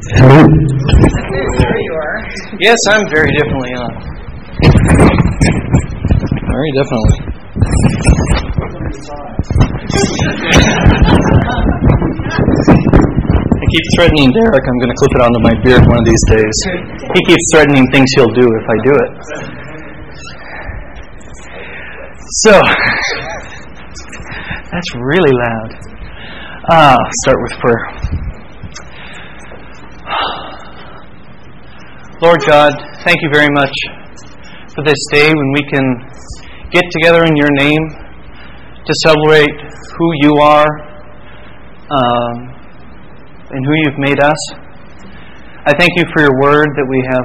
Hello. There you are. Yes, I'm very definitely on. Very definitely. I keep threatening Derek I'm going to clip it onto my beard one of these days. He keeps threatening things he'll do if I do it. So, that's really loud. Start with prayer. Lord God, thank you very much for this day when we can get together in your name to celebrate who you are and who you've made us. I thank you for your word that we have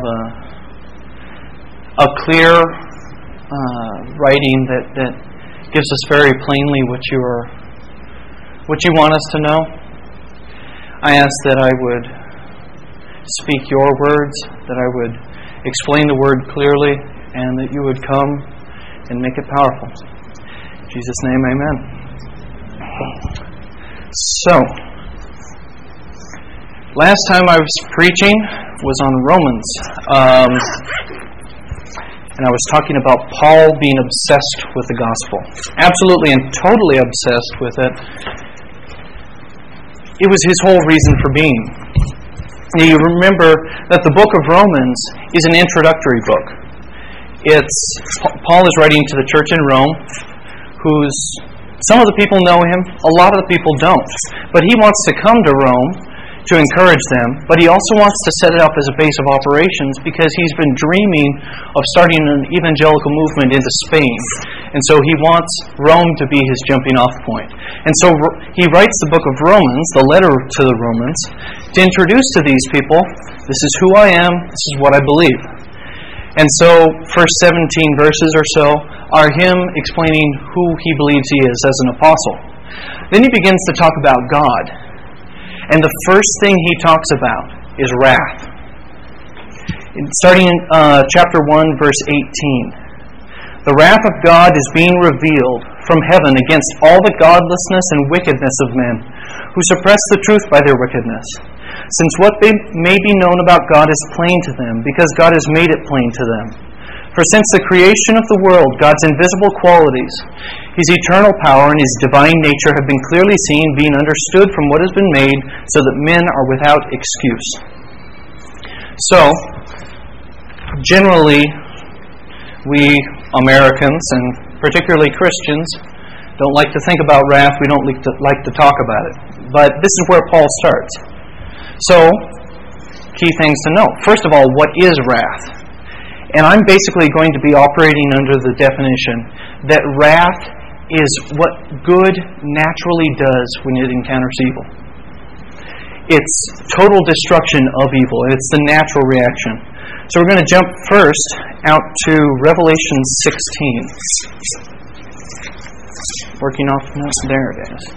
a clear writing that gives us very plainly what you want us to know. I ask that I would speak your words, that I would explain the word clearly, and that you would come and make it powerful. In Jesus' name, amen. So, last time I was preaching was on Romans. And I was talking about Paul being obsessed with the gospel. Absolutely and totally obsessed with it. It was his whole reason for being. Now you remember that the book of Romans is an introductory book. Paul is writing to the church in Rome, some of the people know him, a lot of the people don't. But he wants to come to Rome to encourage them, but he also wants to set it up as a base of operations because he's been dreaming of starting an evangelical movement into Spain. And so he wants Rome to be his jumping off point. And so he writes the book of Romans, the letter to the Romans, to introduce to these people, this is who I am, this is what I believe. And so first 17 verses or so are him explaining who he believes he is as an apostle. Then he begins to talk about God. And the first thing he talks about is wrath. Starting in chapter 1, verse 18. The wrath of God is being revealed from heaven against all the godlessness and wickedness of men, who suppress the truth by their wickedness. Since what may be known about God is plain to them, because God has made it plain to them. For since the creation of the world, God's invisible qualities, His eternal power and His divine nature have been clearly seen, being understood from what has been made, so that men are without excuse. So, generally, we Americans, and particularly Christians, don't like to think about wrath. We don't like to talk about it. But this is where Paul starts. So, key things to know. First of all, what is wrath? And I'm basically going to be operating under the definition that wrath is what good naturally does when it encounters evil. It's total destruction of evil. It's the natural reaction. So we're going to jump first out to Revelation 16. Working off notes. There it is.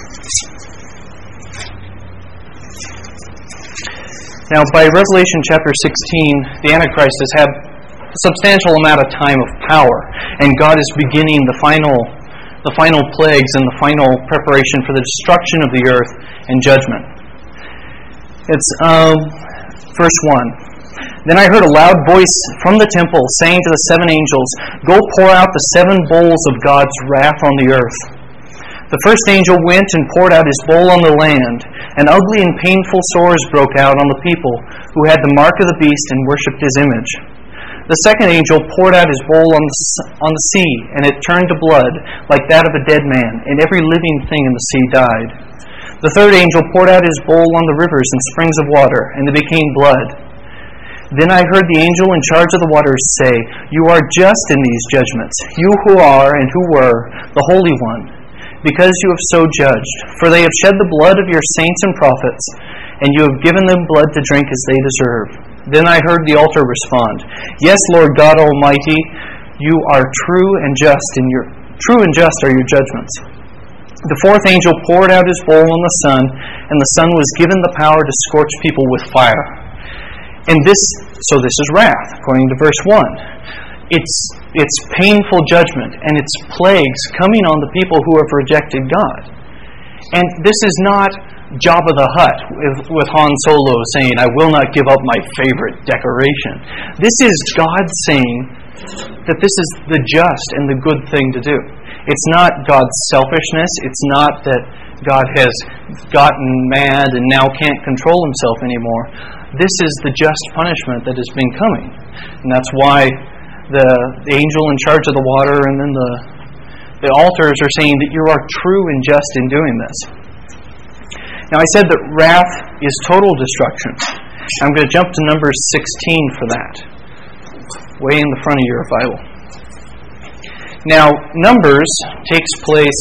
Now, by Revelation chapter 16, the Antichrist has had a substantial amount of time of power, and God is beginning the final plagues and the final preparation for the destruction of the earth and judgment. It's verse 1. Then I heard a loud voice from the temple saying to the seven angels, "Go pour out the seven bowls of God's wrath on the earth." The first angel went and poured out his bowl on the land, and ugly and painful sores broke out on the people who had the mark of the beast and worshipped his image. The second angel poured out his bowl on the sea, and it turned to blood, like that of a dead man, and every living thing in the sea died. The third angel poured out his bowl on the rivers and springs of water, and they became blood. Then I heard the angel in charge of the waters say, "You are just in these judgments, you who are and who were, the Holy One, because you have so judged. For they have shed the blood of your saints and prophets, and you have given them blood to drink as they deserve." Then I heard the altar respond, "Yes, Lord God Almighty, you are true and just are your judgments." The fourth angel poured out his bowl on the sun, and the sun was given the power to scorch people with fire. And this is wrath, according to verse 1. It's painful judgment, and it's plagues coming on the people who have rejected God. And this is not Jabba the Hutt with Han Solo saying, "I will not give up my favorite decoration." This is God saying that this is the just and the good thing to do. It's not God's selfishness. It's not that God has gotten mad and now can't control himself anymore. This is the just punishment that has been coming. And that's why the angel in charge of the water and then the altars are saying that you are true and just in doing this. Now I said that wrath is total destruction. I'm going to jump to Numbers 16 for that. Way in the front of your Bible. Now, Numbers takes place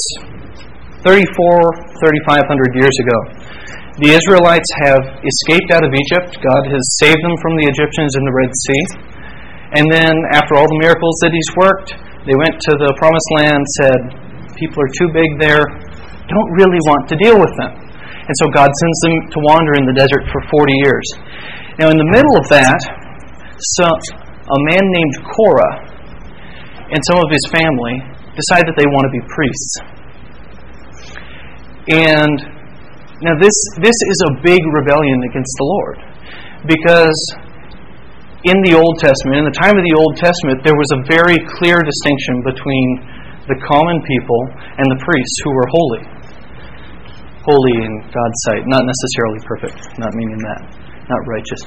3,500 years ago. The Israelites have escaped out of Egypt. God has saved them from the Egyptians in the Red Sea. And then, after all the miracles that He's worked, they went to the Promised Land, said, people are too big there, don't really want to deal with them. And so God sends them to wander in the desert for 40 years. Now, in the middle of that, a man named Korah and some of his family decide that they want to be priests. And now this is a big rebellion against the Lord, because in the Old Testament, in the time of the Old Testament, there was a very clear distinction between the common people and the priests who were holy. Holy in God's sight, not necessarily perfect, not meaning that, not righteous.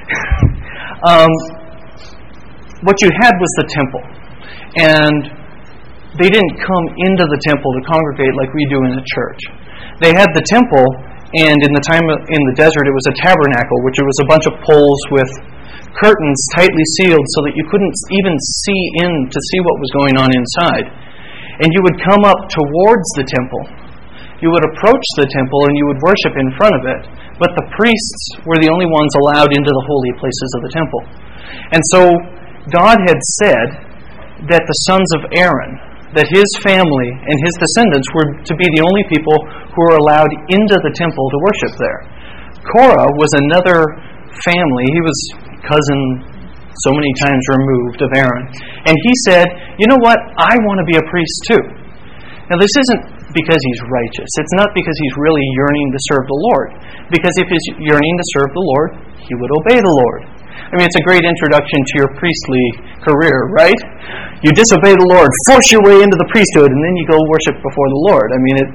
What you had was the temple, and they didn't come into the temple to congregate like we do in a church. They had the temple, and in the time in the desert, it was a tabernacle, which it was a bunch of poles with curtains tightly sealed so that you couldn't even see in to see what was going on inside. And you would come up towards the temple. You would approach the temple and you would worship in front of it, but the priests were the only ones allowed into the holy places of the temple. And so God had said that the sons of Aaron, that his family and his descendants were to be the only people who were allowed into the temple to worship there. Korah was another family. He was cousin so many times removed of Aaron. And he said, you know what? I want to be a priest too. Now this isn't because he's righteous. It's not because he's really yearning to serve the Lord. Because if he's yearning to serve the Lord, he would obey the Lord. I mean, it's a great introduction to your priestly career, right? You disobey the Lord, force your way into the priesthood, and then you go worship before the Lord. I mean,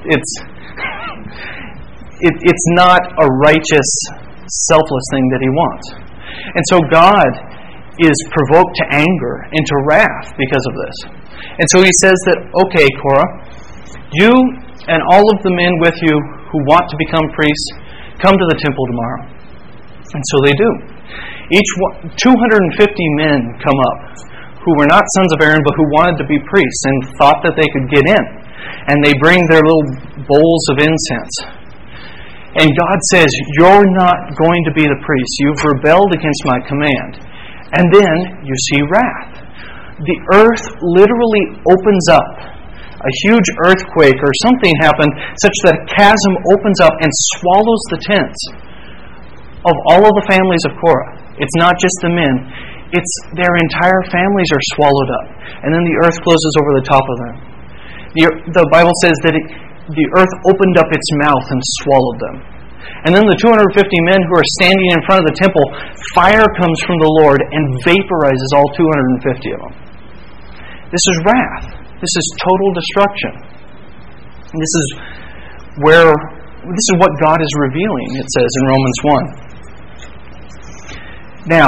it's not a righteous, selfless thing that he wants. And so God is provoked to anger and to wrath because of this. And so he says that, okay, Korah, you and all of the men with you who want to become priests, come to the temple tomorrow. And so they do. 250 men come up who were not sons of Aaron, but who wanted to be priests and thought that they could get in. And they bring their little bowls of incense. And God says, you're not going to be the priest. You've rebelled against my command. And then you see wrath. The earth literally opens up. A huge earthquake or something happened such that a chasm opens up and swallows the tents of all of the families of Korah. It's not just the men. It's their entire families are swallowed up. And then the earth closes over the top of them. The Bible says that the earth opened up its mouth and swallowed them. And then the 250 men who are standing in front of the temple, fire comes from the Lord and vaporizes all 250 of them. This is wrath. This is total destruction. And this is what God is revealing, it says in Romans 1. Now,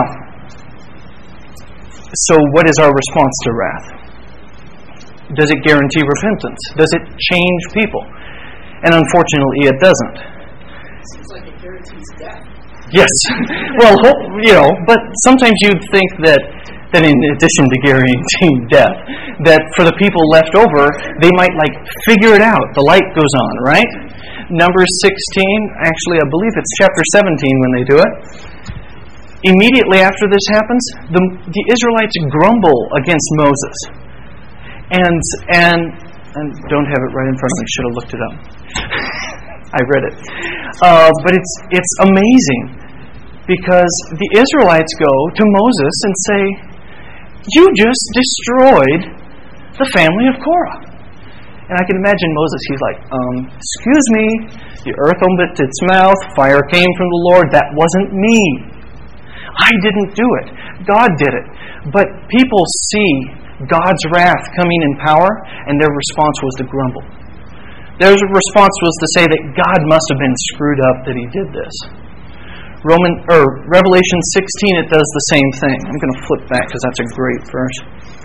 so what is our response to wrath? Does it guarantee repentance? Does it change people? And unfortunately, it doesn't. Seems like it guarantees death. Yes. Well, but sometimes you'd think that in addition to guaranteeing death, that for the people left over, they might figure it out. The light goes on, right? Numbers 16, actually I believe it's chapter 17 when they do it. Immediately after this happens, the Israelites grumble against Moses. And don't have it right in front of me. Should have looked it up. I read it. But it's amazing because the Israelites go to Moses and say, you just destroyed the family of Korah. And I can imagine Moses, he's like, excuse me, the earth opened its mouth, fire came from the Lord, that wasn't me. I didn't do it. God did it. But people see God's wrath coming in power, and their response was to grumble. Their response was to say that God must have been screwed up that He did this. Revelation 16, it does the same thing. I'm going to flip back because that's a great verse.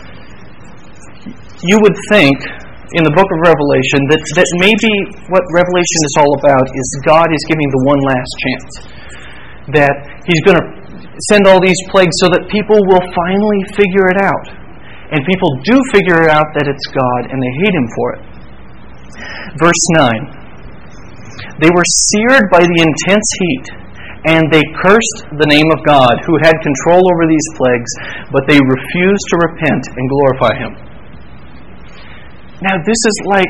You would think in the book of Revelation that maybe what Revelation is all about is God is giving the one last chance. That He's going to send all these plagues so that people will finally figure it out. And people do figure it out that it's God, and they hate Him for it. Verse 9. They were seared by the intense heat, and they cursed the name of God, who had control over these plagues, but they refused to repent and glorify Him. Now, this is like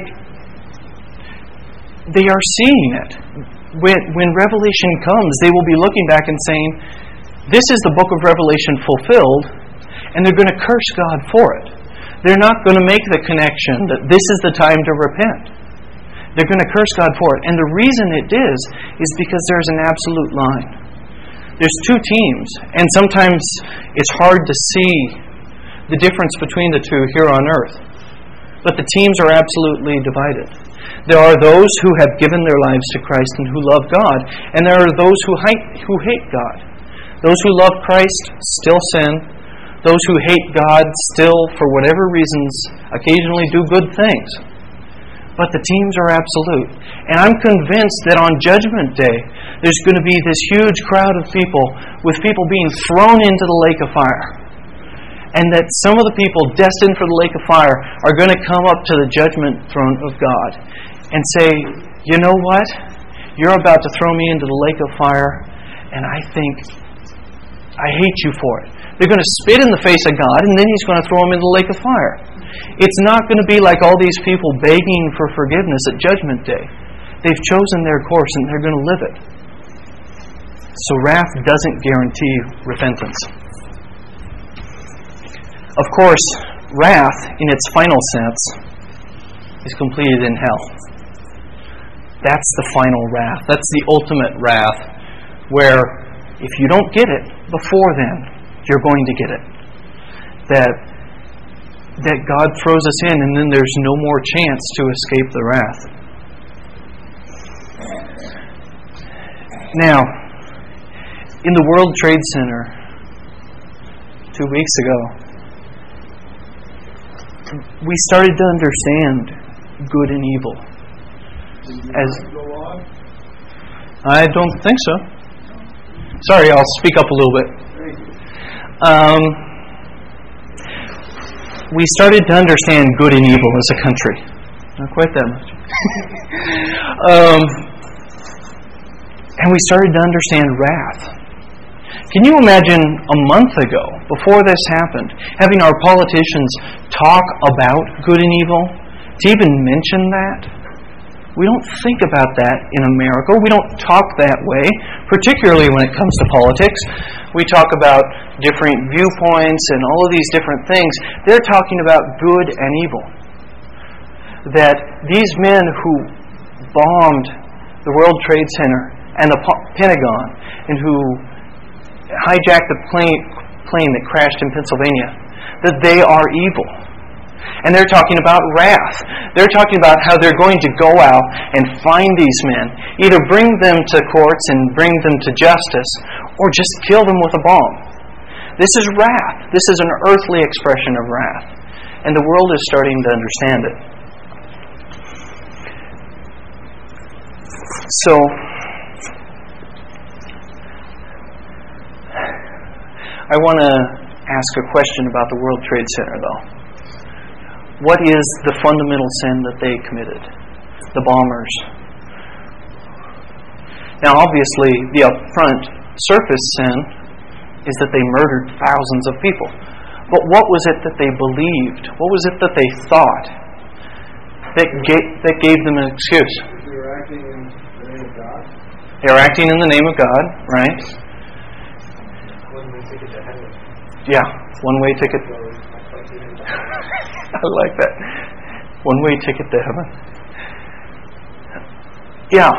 they are seeing it. When Revelation comes, they will be looking back and saying, this is the book of Revelation fulfilled, and they're going to curse God for it. They're not going to make the connection that this is the time to repent. They're going to curse God for it. And the reason it is because there's an absolute line. There's two teams, and sometimes it's hard to see the difference between the two here on earth. But the teams are absolutely divided. There are those who have given their lives to Christ and who love God, and there are those who hate God. Those who love Christ still sin. Those who hate God still, for whatever reasons, occasionally do good things. But the teams are absolute. And I'm convinced that on Judgment Day, there's going to be this huge crowd of people, with people being thrown into the lake of fire. And that some of the people destined for the lake of fire are going to come up to the judgment throne of God and say, you know what? You're about to throw me into the lake of fire, and I hate you for it. They're going to spit in the face of God, and then He's going to throw them into the lake of fire. It's not going to be like all these people begging for forgiveness at Judgment Day. They've chosen their course, and they're going to live it. So wrath doesn't guarantee repentance. Of course, wrath, in its final sense, is completed in hell. That's the final wrath. That's the ultimate wrath, where if you don't get it before then, you're going to get it. That God throws us in, and then there's no more chance to escape the wrath. Now, in the World Trade Center 2 weeks ago, we started to understand good and evil. I don't think so. Sorry, I'll speak up a little bit. We started to understand good and evil as a country. Not quite that much. And we started to understand wrath. Can you imagine a month ago, before this happened, having our politicians talk about good and evil? To even mention that? We don't think about that in America. We don't talk that way, particularly when it comes to politics. We talk about different viewpoints and all of these different things. They're talking about good and evil. That these men who bombed the World Trade Center and the Pentagon, and who hijacked the plane that crashed in Pennsylvania, that they are evil. And they're talking about wrath. They're talking about how they're going to go out and find these men, either bring them to courts and bring them to justice, or just kill them with a bomb. This is wrath. This is an earthly expression of wrath. And the world is starting to understand it. So, I want to ask a question about the World Trade Center, though. What is the fundamental sin that they committed? The bombers. Now, obviously, the upfront surface sin is that they murdered thousands of people. But what was it that they believed? What was it that they thought that gave them an excuse? They were acting in the name of God. They were acting in the name of God, right? One-way ticket to heaven. Yeah, one-way ticket. I like that. one-way ticket to heaven. Yeah,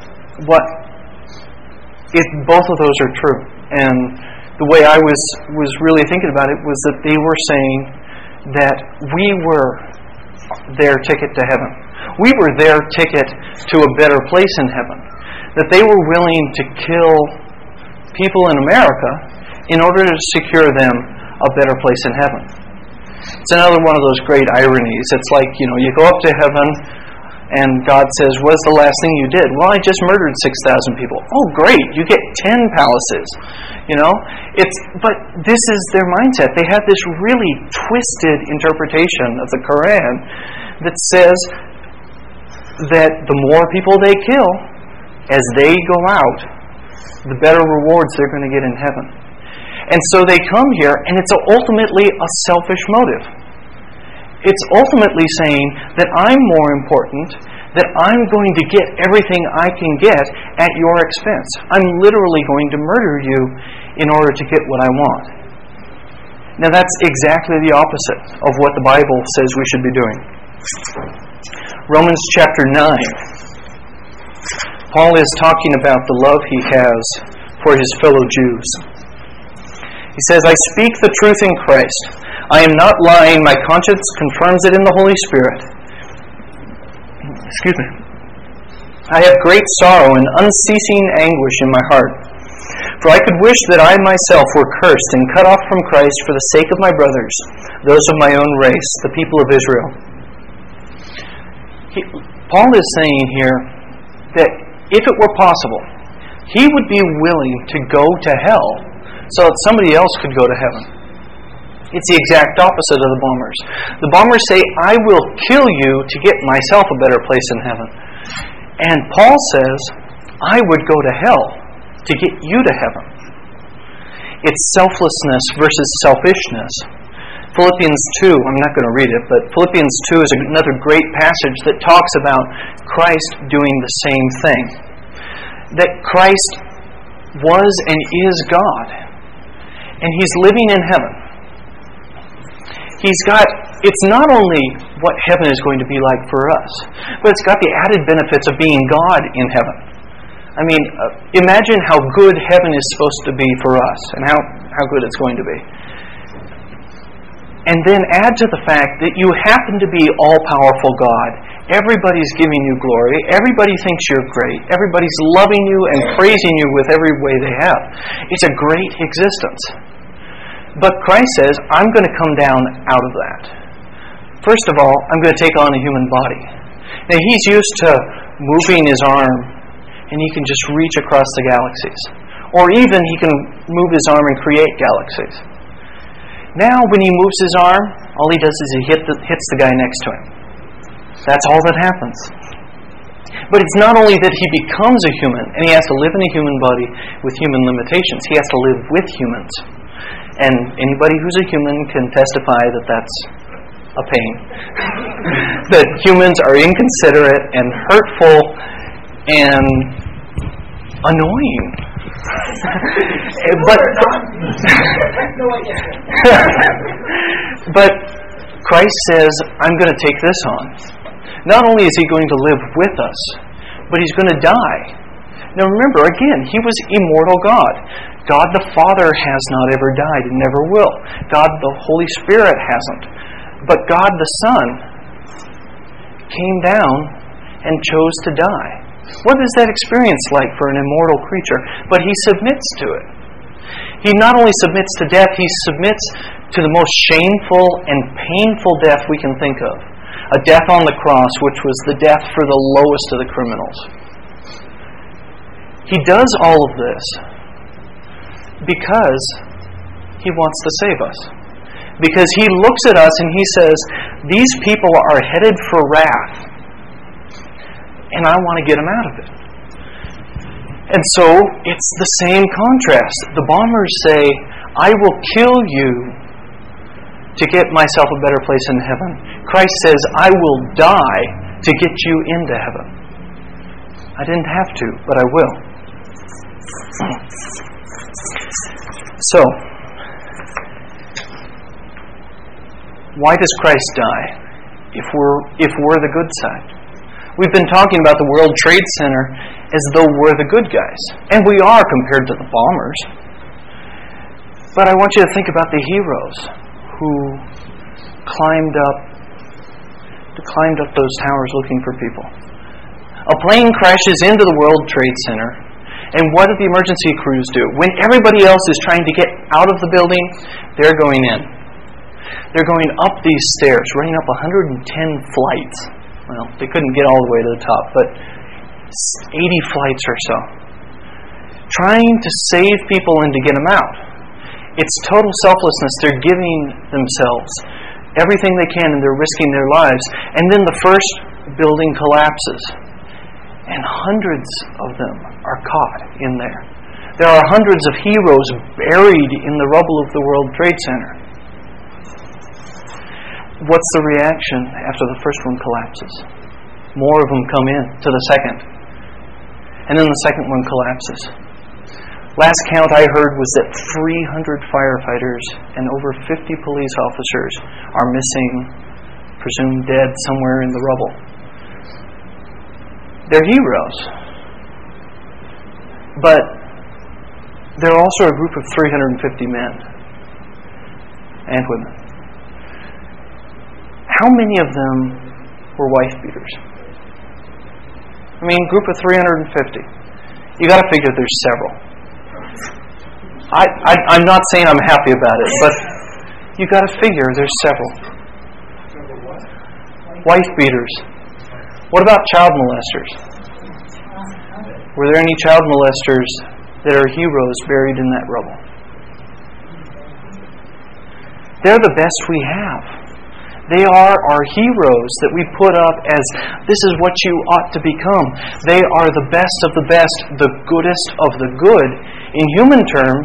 both of those are true. And the way I was really thinking about it was that they were saying that we were their ticket to heaven. We were their ticket to a better place in heaven. That they were willing to kill people in America in order to secure them a better place in heaven. It's another one of those great ironies. It's like, you go up to heaven and God says, "What's the last thing you did?" "Well, I just murdered 6,000 people." "Oh, great, you get 10 palaces." But this is their mindset. They have this really twisted interpretation of the Quran that says that the more people they kill as they go out, the better rewards they're going to get in heaven. And so they come here, and it's ultimately a selfish motive. It's ultimately saying that I'm more important, that I'm going to get everything I can get at your expense. I'm literally going to murder you in order to get what I want. Now that's exactly the opposite of what the Bible says we should be doing. Romans chapter 9. Paul is talking about the love he has for his fellow Jews. He says, "I speak the truth in Christ. I am not lying. My conscience confirms it in the Holy Spirit." Excuse me. "I have great sorrow and unceasing anguish in my heart. For I could wish that I myself were cursed and cut off from Christ for the sake of my brothers, those of my own race, the people of Israel." Paul is saying here that if it were possible, he would be willing to go to hell so that somebody else could go to heaven. It's the exact opposite of the bombers. The bombers say, "I will kill you to get myself a better place in heaven." And Paul says, "I would go to hell to get you to heaven." It's selflessness versus selfishness. Philippians 2, I'm not going to read it, but Philippians 2 is another great passage that talks about Christ doing the same thing. That Christ was and is God. And He's living in heaven. It's not only what heaven is going to be like for us, but it's got the added benefits of being God in heaven. I mean, imagine how good heaven is supposed to be for us and how good it's going to be. And then add to the fact that you happen to be all-powerful God. Everybody's giving you glory. Everybody thinks you're great. Everybody's loving you and praising you with every way they have. It's a great existence. But Christ says, "I'm going to come down out of that. First of all, I'm going to take on a human body." Now, He's used to moving His arm, and He can just reach across the galaxies. Or even He can move His arm and create galaxies. Now, when He moves His arm, all He does is He hits the guy next to Him. That's all that happens. But it's not only that He becomes a human, and He has to live in a human body with human limitations. He has to live with humans. And anybody who's a human can testify that that's a pain. That humans are inconsiderate and hurtful and annoying. But Christ says, "I'm going to take this on." Not only is He going to live with us, but He's going to die. Now remember, again, He was immortal God. God the Father has not ever died and never will. God the Holy Spirit hasn't. But God the Son came down and chose to die. What is that experience like for an immortal creature? But He submits to it. He not only submits to death, He submits to the most shameful and painful death we can think of. A death on the cross, which was the death for the lowest of the criminals. He does all of this because He wants to save us. Because He looks at us and He says, "These people are headed for wrath, and I want to get them out of it." And so, it's the same contrast. The bombers say, "I will kill you to get myself a better place in heaven." Christ says, "I will die to get you into heaven." I didn't have to, but I will. So, why does Christ die? if we're the good side. We've been talking about the World Trade Center as though we're the good guys. And we are compared to the bombers. But I want you to think about the heroes who climbed up those towers looking for people. A plane crashes into the World Trade Center, and what do the emergency crews do? When everybody else is trying to get out of the building, they're going in. They're going up these stairs, running up 110 flights. Well, they couldn't get all the way to the top, but 80 flights or so. Trying to save people and to get them out. It's total selflessness. They're giving themselves everything they can, and they're risking their lives. And then the first building collapses, and hundreds of them are caught in there. There are hundreds of heroes buried in the rubble of the World Trade Center. What's the reaction after the first one collapses? More of them come in to the second. And then the second one collapses. Last count I heard was that 300 firefighters and over 50 police officers are missing, presumed dead somewhere in the rubble. They're heroes. But they're also a group of 350 men and women. How many of them were wife beaters? I mean, group of 350. You got to figure there's several. I'm not saying I'm happy about it, but you got to figure there's several. Wife beaters. What about child molesters? Were there any child molesters that are heroes buried in that rubble? They're the best we have. They are our heroes that we put up as, this is what you ought to become. They are the best of the best, the goodest of the good in human terms,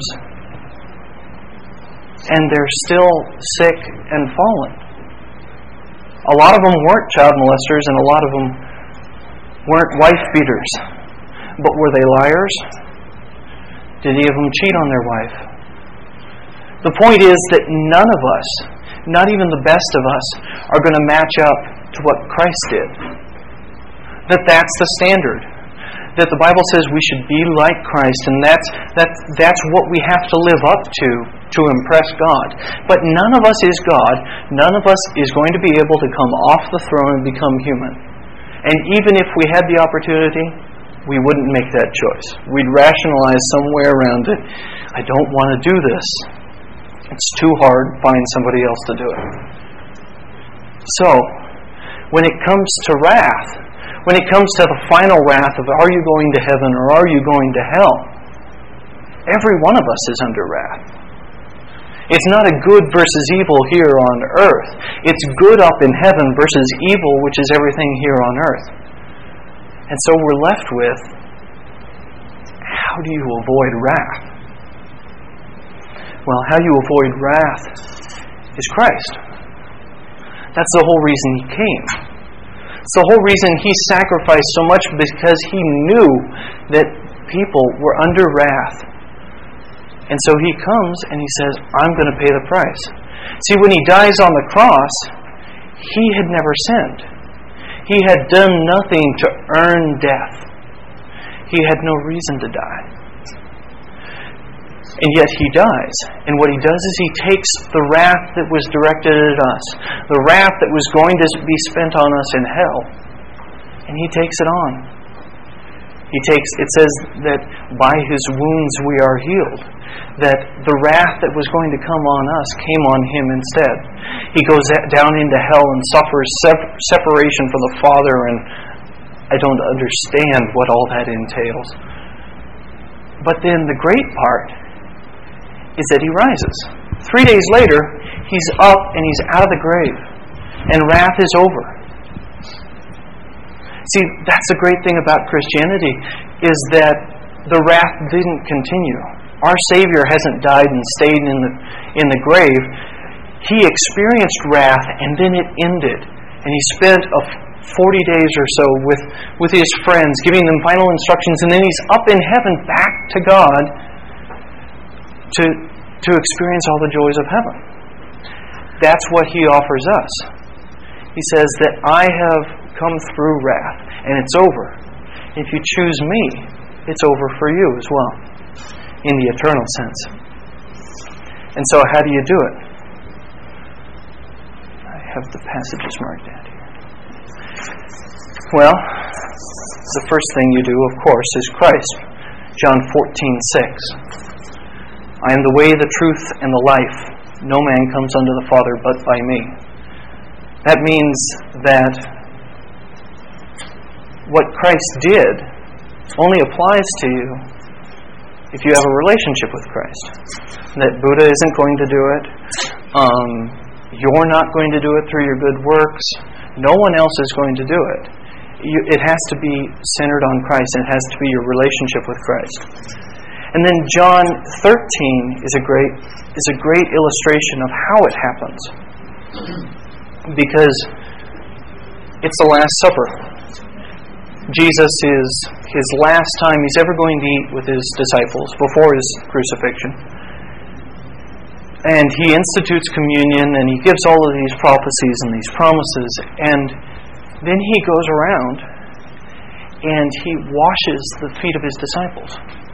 and they're still sick and fallen. A lot of them weren't child molesters, and a lot of them weren't wife beaters. But were they liars? Did any of them cheat on their wife? The point is that none of us, not even the best of us, are going to match up to what Christ did. That's the standard. That the Bible says we should be like Christ, and that's what we have to live up to impress God. But none of us is God. None of us is going to be able to come off the throne and become human. And even if we had the opportunity, we wouldn't make that choice. We'd rationalize somewhere around it. I don't want to do this. It's too hard. Find somebody else to do it. So, when it comes to wrath, when it comes to the final wrath of are you going to heaven or are you going to hell, every one of us is under wrath. It's not a good versus evil here on earth. It's good up in heaven versus evil, which is everything here on earth. And so we're left with, how do you avoid wrath? Well, how you avoid wrath is Christ. That's the whole reason He came. It's the whole reason He sacrificed so much, because He knew that people were under wrath. And so He comes and He says, I'm going to pay the price. See, when He dies on the cross, He had never sinned. He had done nothing to earn death. He had no reason to die. And yet He dies. And what He does is He takes the wrath that was directed at us, the wrath that was going to be spent on us in hell, and He takes it on. It says that by His wounds we are healed. That the wrath that was going to come on us came on Him instead. He goes down into hell and suffers separation from the Father, and I don't understand what all that entails. But then the great part is that He rises. 3 days later, He's up and He's out of the grave, and wrath is over. See, that's the great thing about Christianity, is that the wrath didn't continue. Our Savior hasn't died and stayed in the grave. He experienced wrath, and then it ended. And He spent 40 days or so with His friends, giving them final instructions, and then He's up in heaven back to God to experience all the joys of heaven. That's what He offers us. He says that I have come through wrath, and it's over. If you choose me, it's over for you as well, in the eternal sense. And so how do you do it? I have the passages marked out here. Well, the first thing you do, of course, is Christ. John 14:6. I am the way, the truth, and the life. No man comes unto the Father but by me. That means that what Christ did only applies to you if you have a relationship with Christ. That Buddha isn't going to do it. You're not going to do it through your good works. No one else is going to do it. It has to be centered on Christ, and it has to be your relationship with Christ. And then John 13 is a great illustration of how it happens, because it's the Last Supper. Jesus is his last time he's ever going to eat with his disciples before his crucifixion. And he institutes communion, and he gives all of these prophecies and these promises, and then he goes around and he washes the feet of his disciples.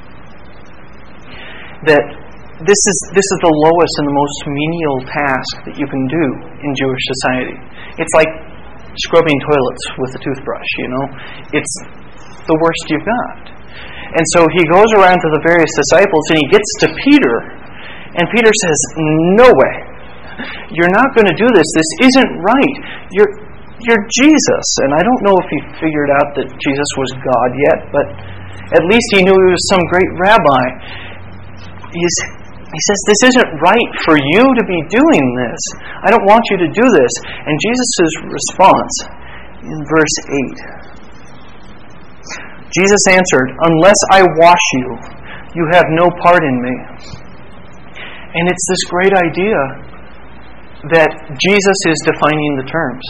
That this is the lowest and the most menial task that you can do in Jewish society. It's like scrubbing toilets with a toothbrush, It's the worst you've got. And so he goes around to the various disciples, and he gets to Peter, and Peter says, no way. You're not going to do this. This isn't right. You're Jesus. And I don't know if he figured out that Jesus was God yet, but at least he knew he was some great rabbi. He says, this isn't right for you to be doing this. I don't want you to do this. And Jesus' response in verse 8. Jesus answered, unless I wash you, you have no part in me. And it's this great idea that Jesus is defining the terms.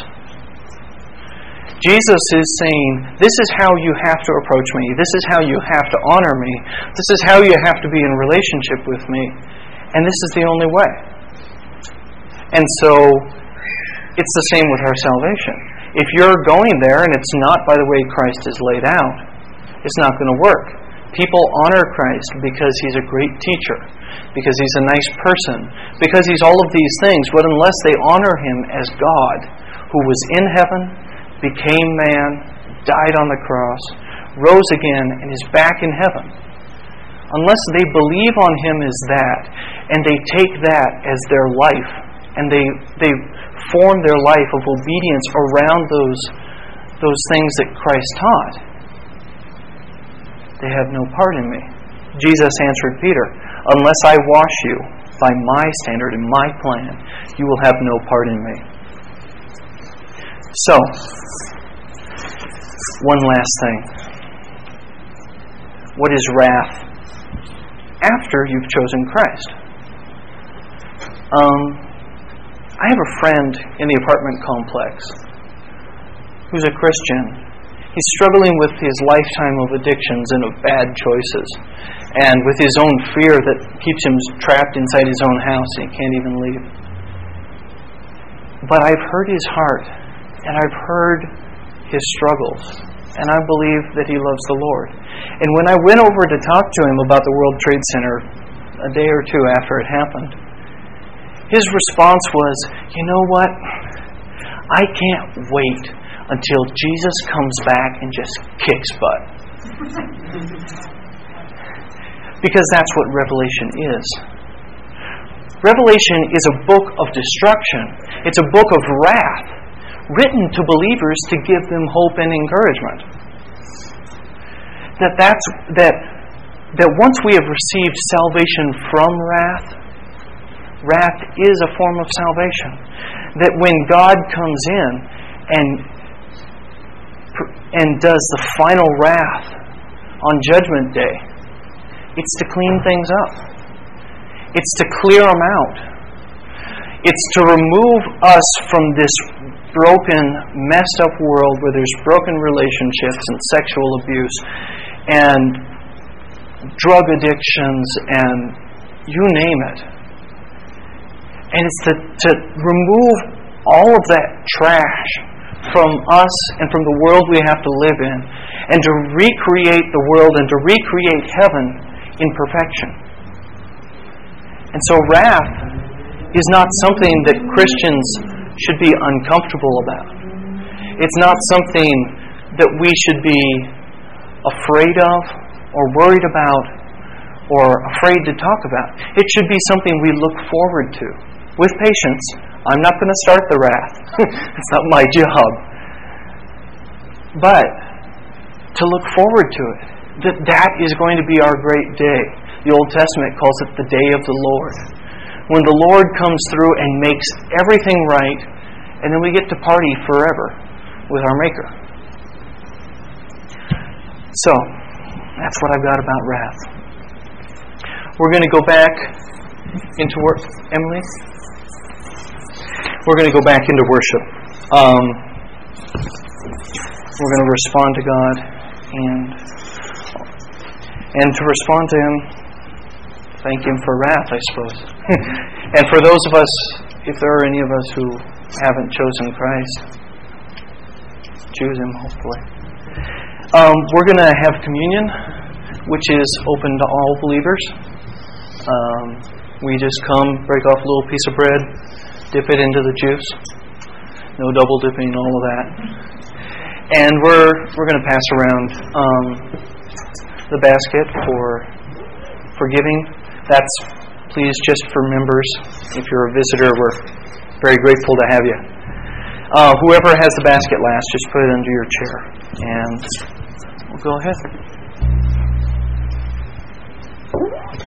Jesus is saying, this is how you have to approach me. This is how you have to honor me. This is how you have to be in relationship with me. And this is the only way. And so, it's the same with our salvation. If you're going there and it's not by the way Christ is laid out, it's not going to work. People honor Christ because he's a great teacher, because he's a nice person, because he's all of these things. But unless they honor him as God, who was in heaven, became man, died on the cross, rose again, and is back in heaven. Unless they believe on him as that, and they take that as their life, and they form their life of obedience around those things that Christ taught, they have no part in me. Jesus answered Peter, unless I wash you by my standard and my plan, you will have no part in me. So, one last thing. What is wrath after you've chosen Christ? I have a friend in the apartment complex who's a Christian. He's struggling with his lifetime of addictions and of bad choices, and with his own fear that keeps him trapped inside his own house and he can't even leave. But I've heard his heart, and I've heard his struggles, and I believe that he loves the Lord. And when I went over to talk to him about the World Trade Center a day or two after it happened, his response was, you know what? I can't wait until Jesus comes back and just kicks butt. Because that's what Revelation is. Revelation is a book of destruction. It's a book of wrath, written to believers to give them hope and encouragement. That once we have received salvation from wrath, wrath is a form of salvation. That when God comes in and does the final wrath on Judgment Day, it's to clean things up. It's to clear them out. It's to remove us from this broken, messed up world where there's broken relationships and sexual abuse and drug addictions and you name it. And it's to remove all of that trash from us and from the world we have to live in, and to recreate the world and to recreate heaven in perfection. And so wrath is not something that Christians should be uncomfortable about. It's not something that we should be afraid of or worried about or afraid to talk about. It should be something we look forward to with patience. I'm not going to start the wrath. It's not my job. But to look forward to it. That is going to be our great day. The Old Testament calls it the day of the Lord. When the Lord comes through and makes everything right, and then we get to party forever with our Maker. So, that's what I've got about wrath. We're going to go back into work. Emily? We're going to go back into worship. We're going to respond to God, and to respond to Him, thank Him for wrath, I suppose. And for those of us, if there are any of us who haven't chosen Christ, choose Him, hopefully. We're going to have communion, which is open to all believers. We just come, break off a little piece of bread, dip it into the juice. No double dipping, all of that. And we're going to pass around the basket for giving. That's, please, just for members. If you're a visitor, we're very grateful to have you. Whoever has the basket last, just put it under your chair. And we'll go ahead.